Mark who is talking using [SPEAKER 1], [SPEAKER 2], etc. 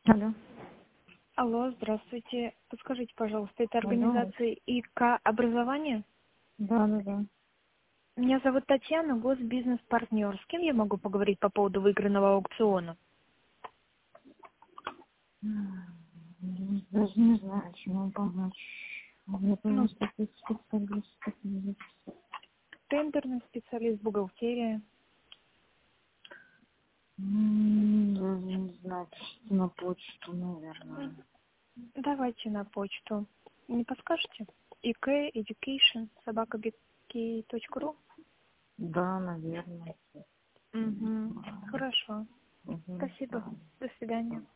[SPEAKER 1] Алло.
[SPEAKER 2] Алло, здравствуйте. Подскажите, пожалуйста, это
[SPEAKER 1] Алло.
[SPEAKER 2] организация ИК образование?
[SPEAKER 1] Да.
[SPEAKER 2] Меня зовут Татьяна, госбизнес-партнер. С кем я могу поговорить по поводу выигранного аукциона?
[SPEAKER 1] Даже не знаю, чем вам помочь. Я
[SPEAKER 2] Ну,
[SPEAKER 1] просто тут специалист.
[SPEAKER 2] тендерный специалист, бухгалтерия.
[SPEAKER 1] Даже не знаю, пишите на почту, наверное.
[SPEAKER 2] Давайте на почту. Не подскажете? IK education@bk.ru.
[SPEAKER 1] Да, наверное.
[SPEAKER 2] Угу. Хорошо.
[SPEAKER 1] Угу.
[SPEAKER 2] Спасибо. До свидания.